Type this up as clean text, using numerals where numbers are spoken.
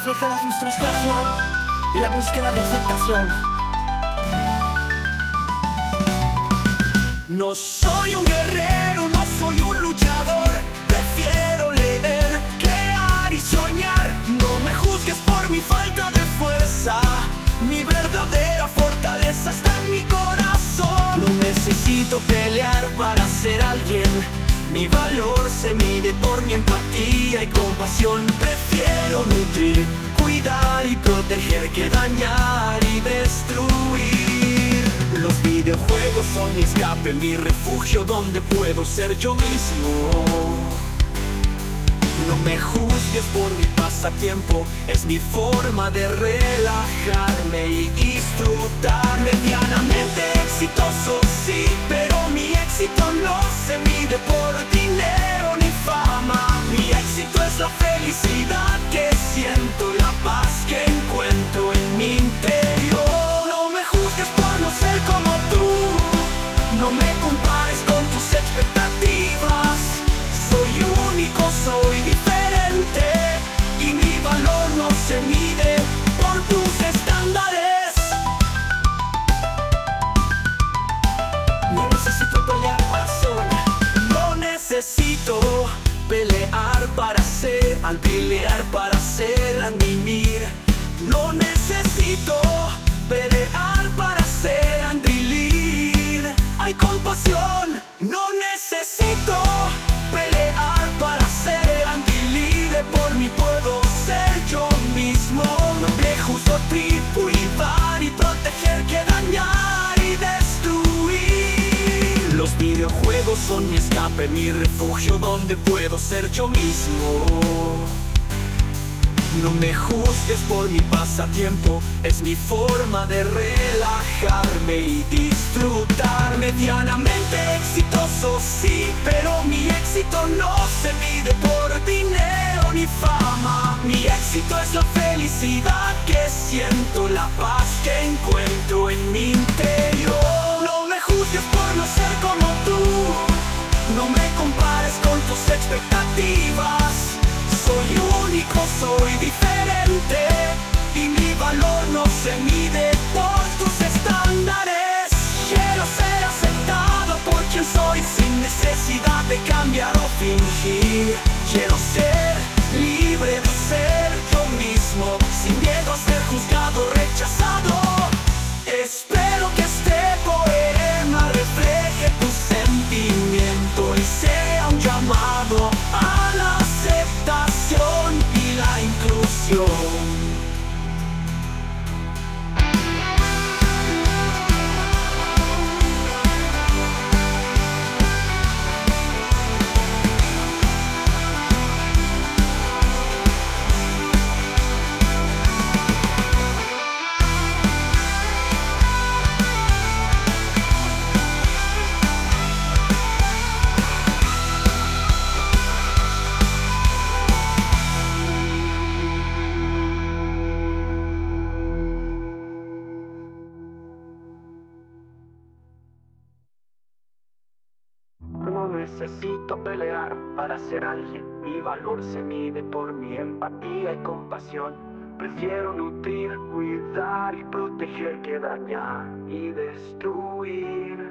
refleja la frustración y la búsqueda de aceptación. No soy un guerrero, no soy un luchador. Prefiero leer, crear y soñar. No me juzgues por mi falta de fuerza. Mi verdadera fortaleza está en mi corazón. No necesito pelear para ser alguien. Mi valor se mide por mi empatía y compasión. Prefiero nutrir, cuidar y proteger que dañar y destruir. Los videojuegos son mi escape, mi refugio donde puedo ser yo mismo. No me juzgues por mi pasatiempo, es mi forma de relajarme y disfrutar. Medianamente exitoso, sí, pero mi éxito no se mide por dinero ni fama. Mi éxito es la felicidad que siento, la paz que encuentro en mi interior. No me juzgues por no ser como tú, no me compares con tus expectativas. Soy único, soy diferente y mi valor no se mide por tus estándares. No necesito pelear para ser, no necesito pelear para ser, al pelear para ser, al mimir. No necesito pelear para ser, andrilir. Hay compasión, no necesito pelear para ser anti-líder. Por mí puedo ser yo mismo. No me juzgo, cuidar y proteger que dañar y destruir. Los videojuegos son mi escape, mi refugio donde puedo ser yo mismo. No me juzgues por mi pasatiempo, es mi forma de relajarme y disfrutar. Medianamente exitoso, sí, pero mi éxito no se mide por dinero ni fama. Mi éxito es la felicidad que siento, la paz que encuentro en mi interior. No me juzgues por no ser como tú, no me compares con tus expectativas. Soy único, soy diferente y mi valor no se mide por tus estándares. Quiero ser aceptado por quien soy sin necesidad de cambiar o fingir. Quiero ser libre de ser yo mismo, sin miedo a ser juzgado o rechazado. Espero que este poema refleje tu sentimiento y sea un llamado a la aceptación y la inclusión. No necesito pelear para ser alguien. Mi valor se mide por mi empatía y compasión. Prefiero nutrir, cuidar y proteger que dañar y destruir.